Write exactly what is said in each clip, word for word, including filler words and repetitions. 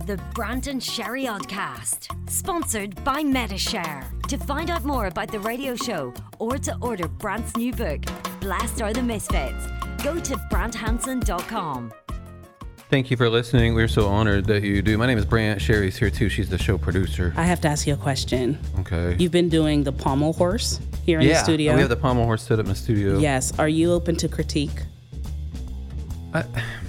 The Brant and Sherry Oddcast, sponsored by Metashare. To find out more about the radio show or to order Brant's new book, Blessed Are the Misfits, go to brant hansen dot com. Thank you for listening. We're so honored that you do. My name is Brant. Sherry's here too. She's the show producer. I have to ask you a question. Okay. You've been doing the pommel horse here in yeah, the studio. we have the pommel horse set up in the studio. Yes. Are you open to critique? I,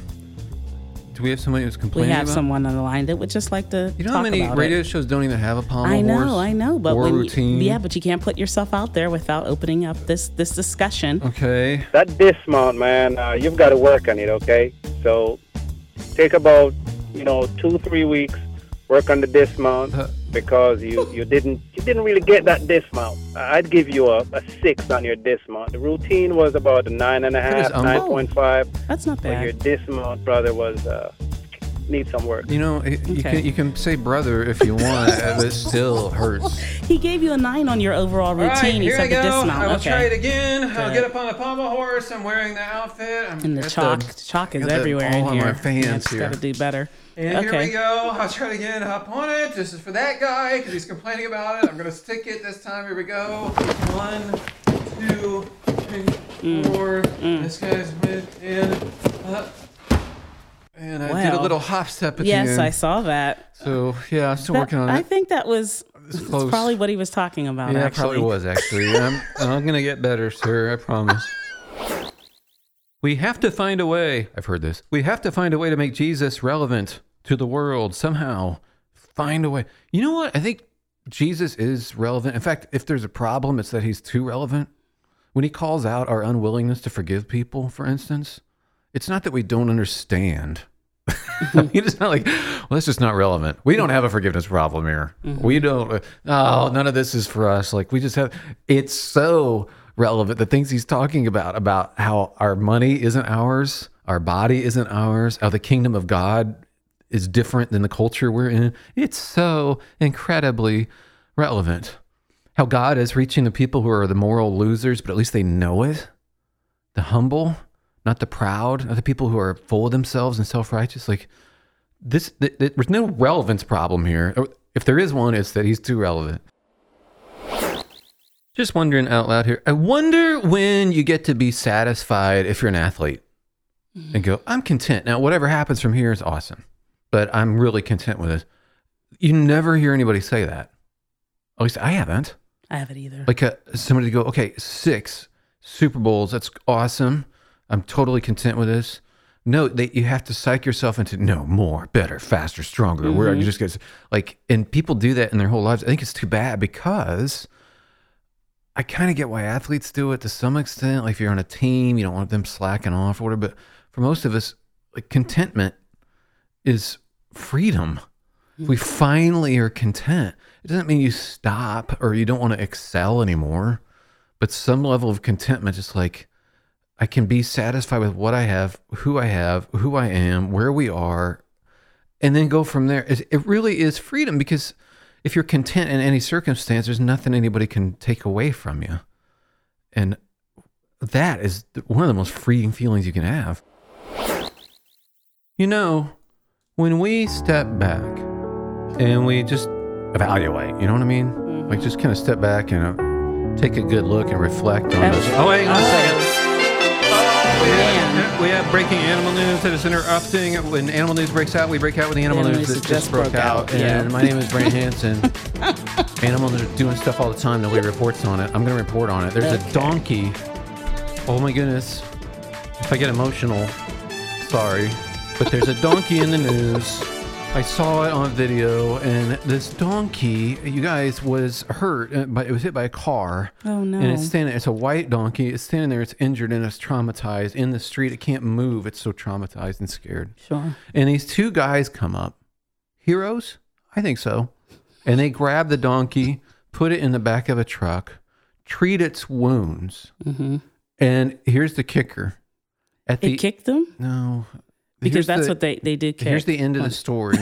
do we have somebody who's complaining We have about? someone on the line that would just like to You know talk how many about radio it. shows don't even have a pommel I know, horse? I know, but or when routine. You, yeah, but you can't put yourself out there without opening up this this discussion. Okay. That dismount, man, uh, you've got to work on it, okay? So take about, you know, two, three weeks, work on the dismount Uh, because you, you didn't you didn't really get that dismount. I'd give you a, a six on your dismount. The routine was about a nine and a half, um, nine point five. That's not But your bad. dismount, brother, was uh, need some work. You know, it, you Okay. can you can say brother if you want, but it still hurts. He gave you a nine on your overall routine. All right, he here said I go. the dismount. I will okay. try it again. I'll Good. get up on the pommel horse. I'm wearing the outfit. I'm And the got chalk, chalk is got the everywhere ball in on here. my fans yeah, just here. gotta do better. And okay. here we go. I'll try it again. Hop on it. This is for that guy because he's complaining about it. I'm going to stick it this time. Here we go. One, two, three, four. Mm. This guy's with and up. And I did a Wow. little hop step at Yes, the end. I saw that. So, yeah, I'm still That- working on I it. think that was It's that's close. probably what he was talking about. Yeah, it actually. probably was, actually. I'm, I'm going to get better, sir. I promise. We have to find a way. I've heard this. We have to find a way to make Jesus relevant to the world somehow. Find a way. You know what? I think Jesus is relevant. In fact, if there's a problem, it's that he's too relevant. When he calls out our unwillingness to forgive people, for instance, it's not that we don't understand. It's not like, well, that's just not relevant. We don't have a forgiveness problem here. Mm-hmm. We don't, oh, none of this is for us. Like, we just have, it's so relevant. The things he's talking about, about how our money isn't ours, our body isn't ours, how the kingdom of God is different than the culture we're in. It's so incredibly relevant. How God is reaching the people who are the moral losers, but at least they know it. The humble, not the proud, not the people who are full of themselves and self-righteous. Like this, th- th- there's no relevance problem here. If there is one, it's that he's too relevant. Just wondering out loud here. I wonder when you get to be satisfied if you're an athlete and go, I'm content. Now, whatever happens from here is awesome, but I'm really content with it. You never hear anybody say that. At least I haven't. I haven't either. Like a, somebody to go, okay, six Super Bowls. That's awesome. I'm totally content with this. No, they, you have to psych yourself into no more, better, faster, stronger. Mm-hmm. Where you just get like, and people do that in their whole lives. I think it's too bad because I kind of get why athletes do it to some extent. Like if you're on a team, you don't want them slacking off or whatever. But for most of us, like contentment is freedom. If we finally are content, it doesn't mean you stop or you don't want to excel anymore, but some level of contentment, just like I can be satisfied with what I have, who I have, who I am, where we are, and then go from there. It, it really is freedom because if you're content in any circumstance, there's nothing anybody can take away from you. And that is one of the most freeing feelings you can have. You know, when we step back and we just evaluate, you know what I mean? Mm-hmm. Like just kind of step back and uh, take a good look and reflect on this. Oh, wait, on a second. Oh, we, have, we have breaking animal news that is interrupting. When animal news breaks out, we break out with the animal, Animal news news that just broke, broke out. out. Yeah. And my name is Brant Hansen. Animal news are doing stuff all the time. Nobody reports on it. I'm going to report on it. There's okay. a donkey. Oh, my goodness. If I get emotional, sorry. But there's a donkey in the news. I saw it on video, and this donkey, you guys, was hurt, but it was hit by a car. Oh no! And it's standing. It's a white donkey. It's standing there. It's injured and it's traumatized in the street. It can't move. It's so traumatized and scared. Sure. And these two guys come up, heroes, I think so, and they grab the donkey, put it in the back of a truck, treat its wounds, mm-hmm. and here's the kicker. At it the, kicked them? No. Because Here's that's the, what they, they did kick. Here's the end of the story.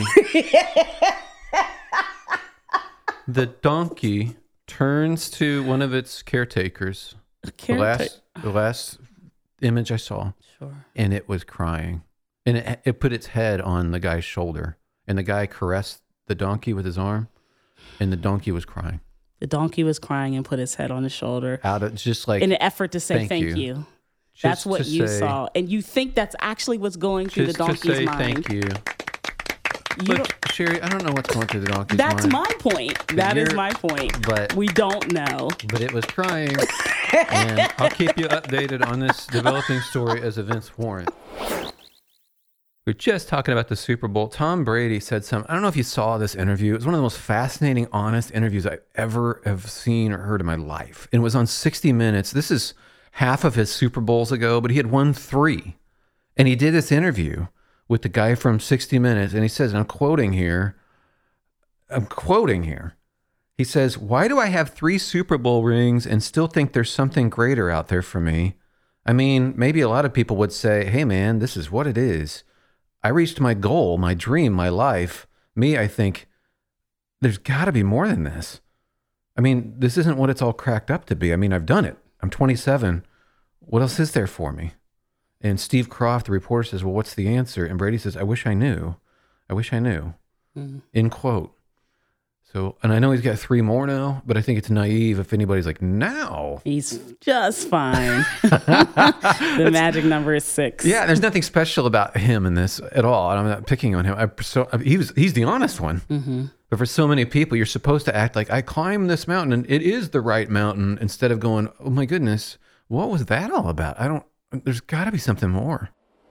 The donkey turns to one of its caretakers. Careta- the last the last image I saw. Sure. And it was crying. And it, it put its head on the guy's shoulder. and the guy caressed the donkey with his arm, and the donkey was crying. The donkey was crying and put his head on his shoulder. Out of just like in an effort to say thank, thank you. you. That's what you say, saw. And you think that's actually what's going through the donkey's just to say mind. Thank you. You Look, Sherry, I don't know what's going through the donkey's That's mind. my point. That is you're- my point. but- we don't know. But it was crying. And I'll keep you updated on this developing story as events warrant. We're just talking about the Super Bowl. Tom Brady said something. I don't know if you saw this interview. It was one of the most fascinating, honest interviews I ever have seen or heard in my life. And it was on sixty minutes. This is half of his Super Bowls ago, but he had won three. And he did this interview with the guy from sixty minutes. And he says, and I'm quoting here, I'm quoting here. He says, "Why do I have three Super Bowl rings and still think there's something greater out there for me? I mean, maybe a lot of people would say, hey man, this is what it is. I reached my goal, my dream, my life. Me, I think there's got to be more than this. I mean, this isn't what it's all cracked up to be. I mean, I've done it. I'm twenty-seven. What else is there for me?" And Steve Croft, the reporter, says, "Well, what's the answer?" And Brady says, "I wish I knew. I wish I knew." Mm-hmm. End quote. So, and I know he's got three more now, but I think it's naive if anybody's like, now. He's just fine. The magic number is six. Yeah, there's nothing special about him in this at all. I'm not picking on him. I, so, he was, he's the honest one. Mm-hmm. But for so many people, you're supposed to act like, I climbed this mountain and it is the right mountain, instead of going, oh my goodness, what was that all about? I don't, there's got to be something more.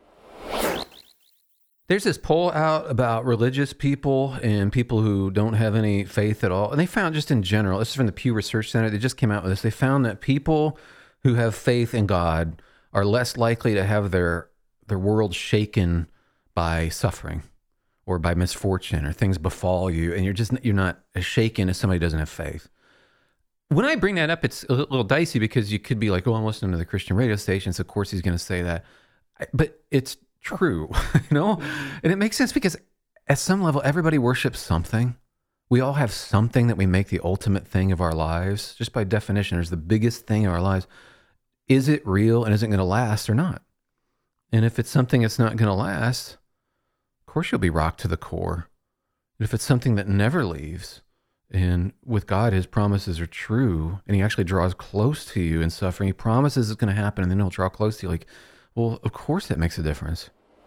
There's this poll out about religious people and people who don't have any faith at all. And they found, just in general, this is from the Pew Research Center, they just came out with this. They found that people who have faith in God are less likely to have their their world shaken by suffering or by misfortune or things befall you. And you're just, you're not as shaken as somebody who doesn't have faith. When I bring that up, it's a little dicey because you could be like, oh, I'm listening to the Christian radio stations. Of course he's going to say that. But it's true, you know, and it makes sense because at some level, everybody worships something. We all have something that we make the ultimate thing of our lives. Just by definition, there's the biggest thing in our lives. Is it real and is it going to last or not? And if it's something that's not going to last, of course you'll be rocked to the core. And if it's something that never leaves, and with God, his promises are true, and he actually draws close to you in suffering. He promises it's going to happen, and then he'll draw close to you. Like, well, of course that makes a difference.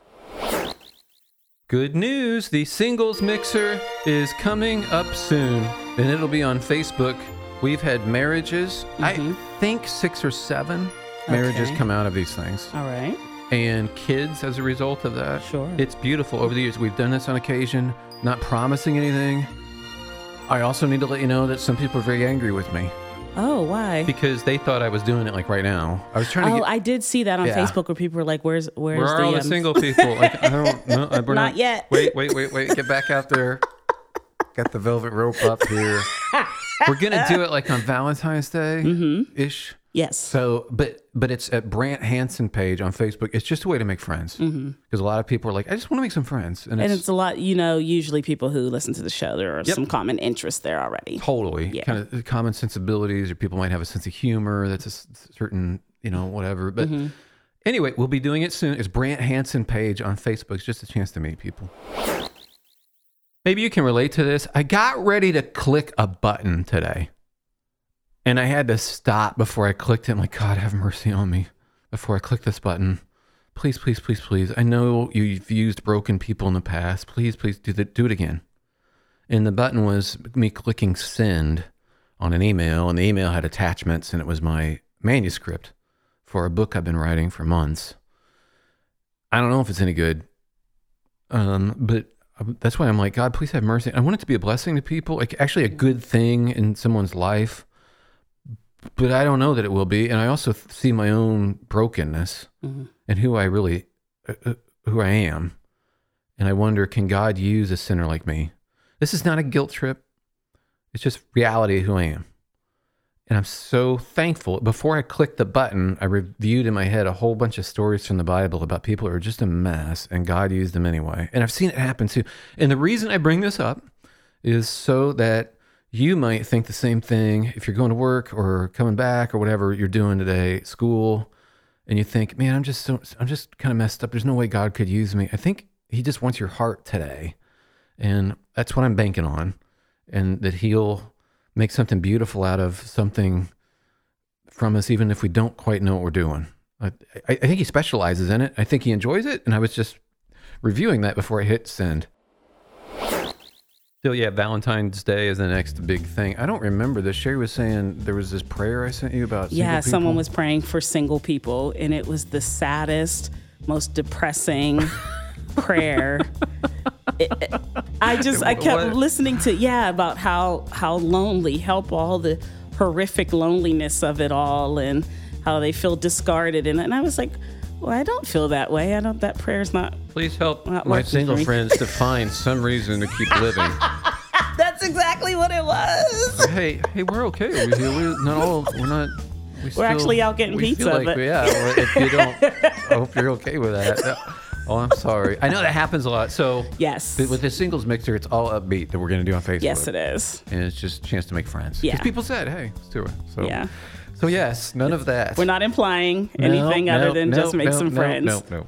Good news, the singles mixer is coming up soon, and it'll be on Facebook. We've had marriages, mm-hmm. I think six or seven marriages okay. come out of these things. All right. And kids as a result of that. Sure. It's beautiful. Over the years, we've done this on occasion, not promising anything. I also need to let you know that some people are very angry with me. Oh, why? Because they thought I was doing it like right now. I was trying to Oh, get, I did see that on yeah. Facebook where people were like, where's where's Where are the, all the um... single people? Like, I don't know. We're not, not yet. Wait, wait, wait, wait. Get back out there. Got the velvet rope up here. We're going to do it like on Valentine's Day-ish. Mm-hmm. Yes. So, but but it's at Brant Hansen page on Facebook. It's just a way to make friends. Because mm-hmm. a lot of people are like, I just want to make some friends. And it's, and it's a lot, you know, usually people who listen to the show, there are yep. some common interests there already. Totally. Yeah. Kind of common sensibilities, or people might have a sense of humor that's a certain, you know, whatever. But mm-hmm. anyway, we'll be doing it soon. It's Brant Hansen page on Facebook. It's just a chance to meet people. Maybe you can relate to this. I got ready to click a button today. And I had to stop before I clicked it. I'm like, God, have mercy on me before I click this button. Please, please, please, please. I know you've used broken people in the past. Please, please do, the, do it again. And the button was me clicking send on an email. And the email had attachments. And it was my manuscript for a book I've been writing for months. I don't know if it's any good. Um, but that's why I'm like, God, please have mercy. I want it to be a blessing to people. Like actually a good thing in someone's life. But I don't know that it will be. And I also th- see my own brokenness mm-hmm. and who I really, uh, who I am. And I wonder, can God use a sinner like me? This is not a guilt trip. It's just reality of who I am. And I'm so thankful. Before I clicked the button, I reviewed in my head a whole bunch of stories from the Bible about people who are just a mess, and God used them anyway. And I've seen it happen too. And the reason I bring this up is so that you might think the same thing if you're going to work or coming back or whatever you're doing today, school, and you think, man, I'm just so, I'm just kind of messed up. There's no way God could use me. I think he just wants your heart today. And that's what I'm banking on. And that he'll make something beautiful out of something from us, even if we don't quite know what we're doing. I, I think he specializes in it. I think he enjoys it. And I was just reviewing that before I hit send. So yeah, Valentine's Day is the next big thing. I don't remember this. Sherry was saying there was this prayer I sent you about single Yeah, people. someone was praying for single people, and it was the saddest, most depressing prayer. It, it, I just, I kept What? listening to, yeah, about how, how lonely, help all the horrific loneliness of it all, and how they feel discarded. And, and I was like, well, I don't feel that way. I don't, that prayer's not. Please help Not my working single for me. friends to find some reason to keep living. That's exactly what it was. hey, hey, we're okay over here. We're not all, we're not. We still, actually out getting we pizza, feel like, but- yeah, well, if you don't, I hope you're okay with that. Oh, I'm sorry. I know that happens a lot. So Yes. th- with the singles mixer, it's all upbeat that we're going to do on Facebook. Yes, it is. And it's just a chance to make friends. Yeah. Because people said, hey, let's do it. So, Yeah. so yes, none of that. We're not implying No, anything other no, than no, just make no, some no, friends. No, no.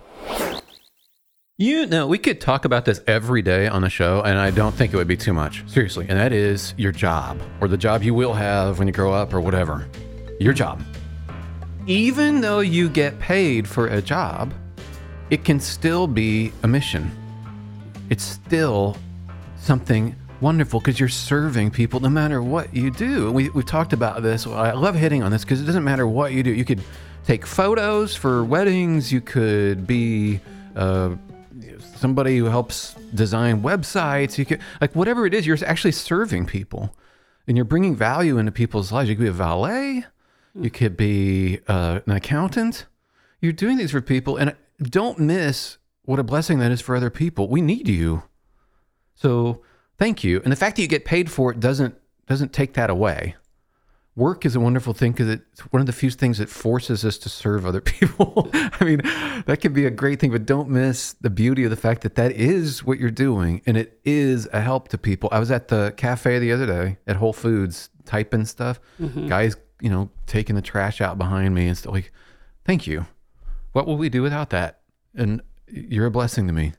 You know, we could talk about this every day on the show, and I don't think it would be too much. Seriously. And that is your job, or the job you will have when you grow up, or whatever. Your job. Even though you get paid for a job, it can still be a mission. It's still something wonderful because you're serving people no matter what you do. We, we've talked about this. I love hitting on this because it doesn't matter what you do. You could take photos for weddings. You could be uh, somebody who helps design websites. You could, like, whatever it is, you're actually serving people and you're bringing value into people's lives. You could be a valet. You could be uh, an accountant. You're doing these for people, and don't miss what a blessing that is for other people. We need you. So thank you. And the fact that you get paid for it doesn't doesn't take that away. Work is a wonderful thing because it's one of the few things that forces us to serve other people. I mean, that could be a great thing, but don't miss the beauty of the fact that that is what you're doing, and it is a help to people. I was at the cafe the other day at Whole Foods typing stuff. Mm-hmm. Guys, you know, taking the trash out behind me and stuff. Like, thank you. What will we do without that? And you're a blessing to me.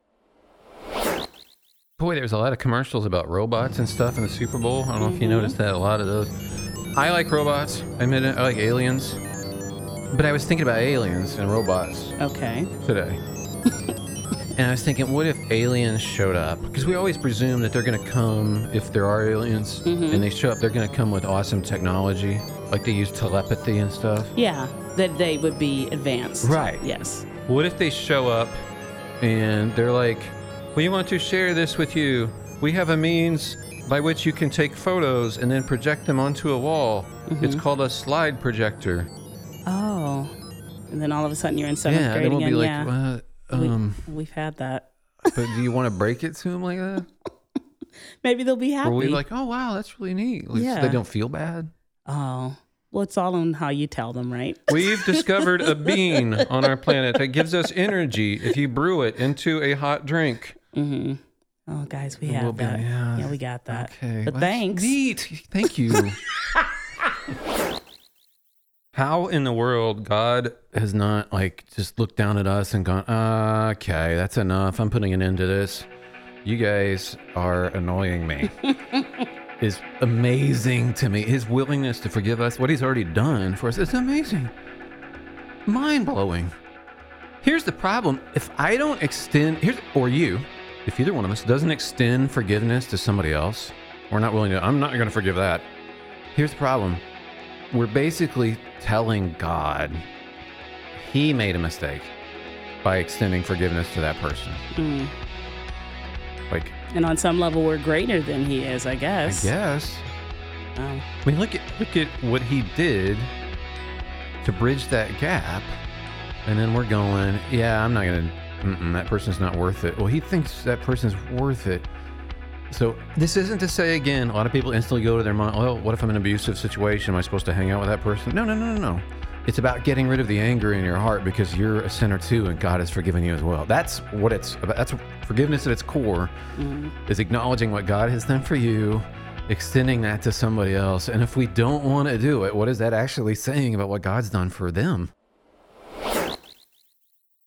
Boy, there's a lot of commercials about robots and stuff in the Super Bowl. I don't know mm-hmm. if you noticed that, a lot of those. I like robots. I admit it. I like aliens. But I was thinking about aliens and robots. Okay. Today. And I was thinking, what if aliens showed up? Because we always presume that they're going to come, if there are aliens, mm-hmm. and they show up, they're going to come with awesome technology. Like they use telepathy and stuff. Yeah, that they would be advanced. Right. Yes. What if they show up and they're like, we want to share this with you. We have a means by which you can take photos and then project them onto a wall. Mm-hmm. It's called a slide projector. Oh. And then all of a sudden you're in seventh yeah, grade then we'll again. Be like, yeah, well, um, we, we've had that. But do you want to break it to them like that? Maybe they'll be happy. Or we're like, oh, wow, that's really neat. Like, yeah. So they don't feel bad. Oh. Well, it's all on how you tell them, right? We've discovered a bean on our planet that gives us energy if you brew it into a hot drink. Mm-hmm. Oh, guys, we have we'll be, that. yeah. yeah, we got that. Okay. But well, thanks. Neat. Thank you. How in the world God has not like just looked down at us and gone, uh, okay, that's enough. I'm putting an end to this. You guys are annoying me. Is amazing to me. His willingness to forgive us, what he's already done for us, it's amazing. Mind-blowing. Here's the problem. If I don't extend, here's, or you, if either one of us doesn't extend forgiveness to somebody else, we're not willing to, I'm not going to forgive that. Here's the problem. We're basically telling God he made a mistake by extending forgiveness to that person. Mm. Like, and on some level, we're greater than he is, I guess. I guess. Oh. I mean, look at look at what he did to bridge that gap, and then we're going, yeah, I'm not gonna. Mm-mm, that person's not worth it. Well, he thinks that person's worth it. So this isn't to say, again, a lot of people instantly go to their mind, well, what if I'm in an abusive situation? Am I supposed to hang out with that person? No, no, no, no, no. It's about getting rid of the anger in your heart because you're a sinner too, and God has forgiven you as well. That's what it's about. That's forgiveness at its core, mm-hmm. is acknowledging what God has done for you, extending that to somebody else. And if we don't want to do it, what is that actually saying about what God's done for them?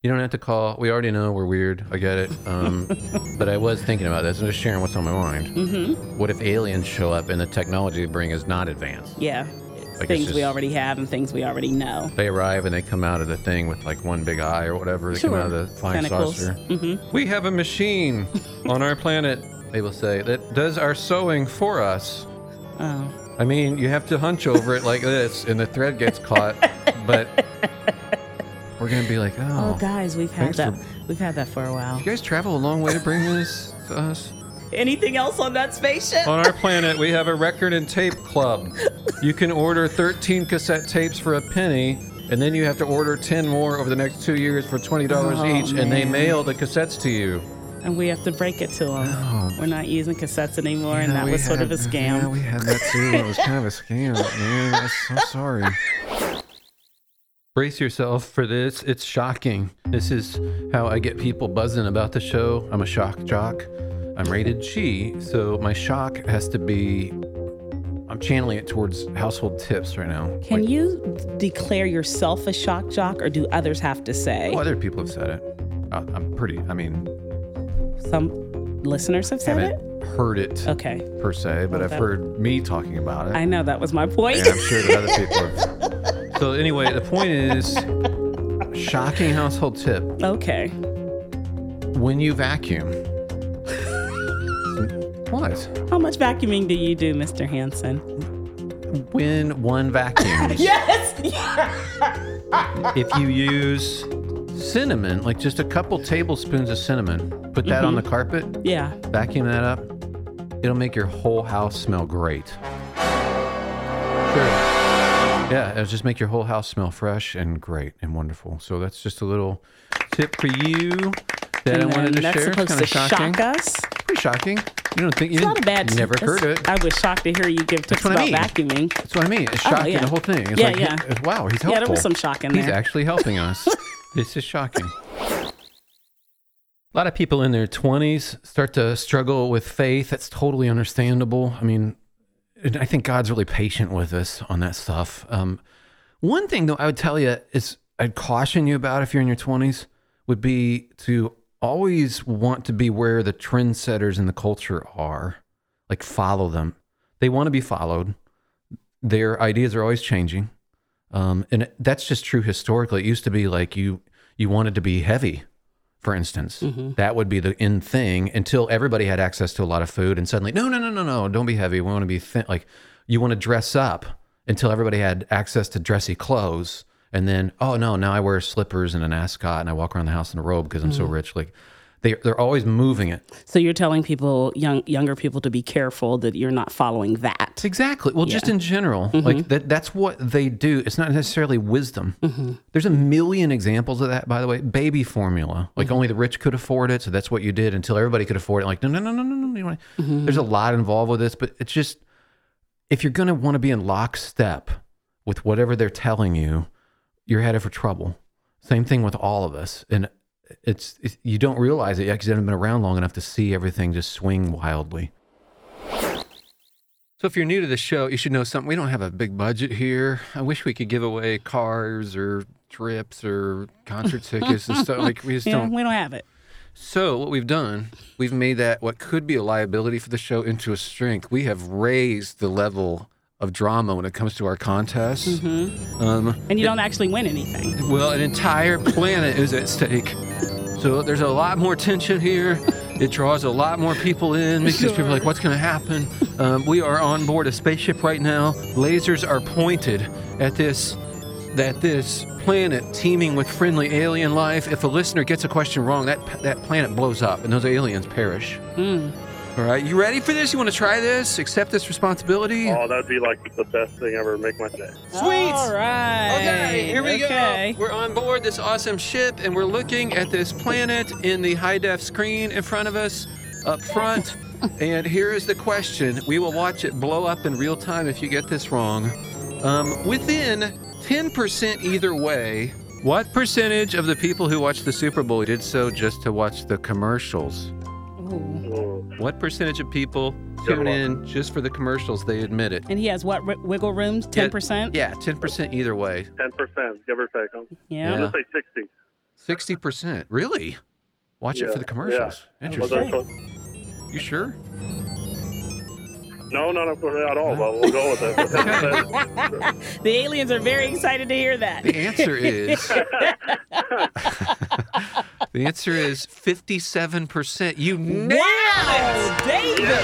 You don't have to call. We already know we're weird. I get it. Um, but I was thinking about this. I'm just sharing what's on my mind. Mm-hmm. What if aliens show up and the technology they bring is not advanced? Yeah. Like things just, we already have and things we already know. They arrive and they come out of the thing with like one big eye or whatever. They Sure. come out of the flying Tentacles. saucer. Mm-hmm. We have a machine on our planet, they will say, that does our sewing for us. Oh. I mean, you have to hunch over it like this and the thread gets caught, but we're going to be like, oh. Oh, guys, we've had thanks that. for- We've had that for a while. You guys travel a long way to bring this to us? Anything else on that spaceship? On our planet, we have a record and tape club. You can order thirteen cassette tapes for a penny, and then you have to order ten more over the next two years for twenty dollars Oh, each, and they man. mail the cassettes to you. And we have to break it to them. Oh. We're not using cassettes anymore, and Yeah, that we was sort had- of a scam. Yeah, we had that too. It was kind of a scam, man. I'm so sorry. Brace yourself for this. It's shocking. This is how I get people buzzing about the show. I'm a shock jock. I'm rated G, so my shock has to be, I'm channeling it towards household tips right now. Can Like, you declare yourself a shock jock, or do others have to say? oh, other people have said it. Uh, I'm pretty, I mean, Some listeners have said it? haven't heard it Okay. per se, but Well, I've that- heard me talking about it. I know, that was my point. And I'm sure that other people have. So anyway, the point is, shocking household tip. Okay. When you vacuum. What? How much vacuuming do you do, Mister Hansen? When one vacuums. Yes! If you use cinnamon, like just a couple tablespoons of cinnamon, put that on the carpet, Yeah. vacuum that up, it'll make your whole house smell great. Sure. Yeah, it'll just make your whole house smell fresh and great and wonderful. So that's just a little tip for you that I And wanted to that's share. It's supposed kind to of shocking. shock us. Pretty shocking. You don't think you It's not a didn't- bad you never tip. heard It's- it. I was shocked to hear you give tips what I about mean. vacuuming. That's what I mean. It's Oh, shocking, yeah. the whole thing. It's Yeah, like, yeah. he- wow, he's helpful. Yeah, there was some shock in He's there. actually helping us. This is shocking. A lot of people in their twenties start to struggle with faith. That's totally understandable. I mean, and I think God's really patient with us on that stuff. Um, one thing, though, I would tell you is I'd caution you about if you're in your twenties would be to always want to be where the trendsetters in the culture are. Like, follow them. They want to be followed. Their ideas are always changing. Um, and that's just true historically. It used to be like you you wanted to be heavy, for instance. Mm-hmm. That would be the in thing until everybody had access to a lot of food, and suddenly, no, no, no, no, no, don't be heavy. We want to be thin. Like, you want to dress up until everybody had access to dressy clothes, and then, oh no, now I wear slippers and an ascot and I walk around the house in a robe because I'm so rich. Like, they they're always moving it. So you're telling people, young younger people, to be careful that you're not following that. Exactly. Well, just Yeah. in general, like that, that's what they do. It's not necessarily wisdom. There's a million examples of that, by the way. Baby formula, like only the rich could afford it. So that's what you did until everybody could afford it. Like, no, no, no, no, no, no. You know, There's a lot involved with this, but it's just, if you're going to want to be in lockstep with whatever they're telling you, you're headed for trouble. Same thing with all of us. And it's, it's you don't realize it yet because you haven't been around long enough to see everything just swing wildly. So if you're new to the show, you should know something. We don't have a big budget here. I wish we could give away cars or trips or concert tickets and stuff. Like, we just Yeah, don't. we don't have it. So what we've done, we've made that what could be a liability for the show into a strength. We have raised the level of drama when it comes to our contests. Um, And you don't actually win anything. well, an entire planet is at stake. So there's a lot more tension here. It draws a lot more people in because people are like, what's going to happen? Um, we are on board a spaceship right now. Lasers are pointed at this, at this planet teeming with friendly alien life. If a listener gets a question wrong, that that planet blows up and those aliens perish. All right, you ready for this? You want to try this? Accept this responsibility? Oh, that'd be like the best thing ever. Make my day. Sweet. All right. Okay, here we Okay. go. We're on board this awesome ship, and we're looking at this planet in the high-def screen in front of us, up front. And here is the question. We will watch it blow up in real time if you get this wrong. Um, within ten percent either way, what percentage of the people who watched the Super Bowl did so just to watch the commercials? Ooh. What percentage of people tune in just for the commercials? They admit it. And he has what, wi- wiggle rooms? ten percent? Yeah, ten percent either way. ten percent, give or take. I'm Yeah. going to say sixty. sixty percent. Really? Watch Yeah, it for the commercials. yeah. Interesting. Was that- You sure? No, not at all, but we'll go with it. The aliens are very excited to hear that. The answer is the answer is fifty-seven percent. You nailed Wow, it. David!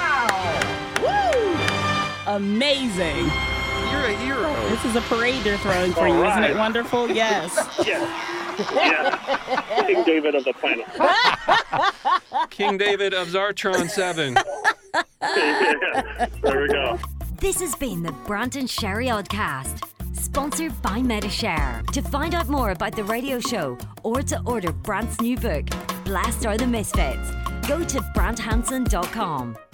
Woo! Amazing. You're a hero. This is a parade they're throwing for All you, isn't right. it wonderful? Yes. Yes. Yes. King David of the planet. King David of Zartron seven. There we go. This has been the Brant and Sherry Oddcast, sponsored by Metashare. To find out more about the radio show or to order Brant's new book, Blast Are the Misfits, go to brant hanson dot com.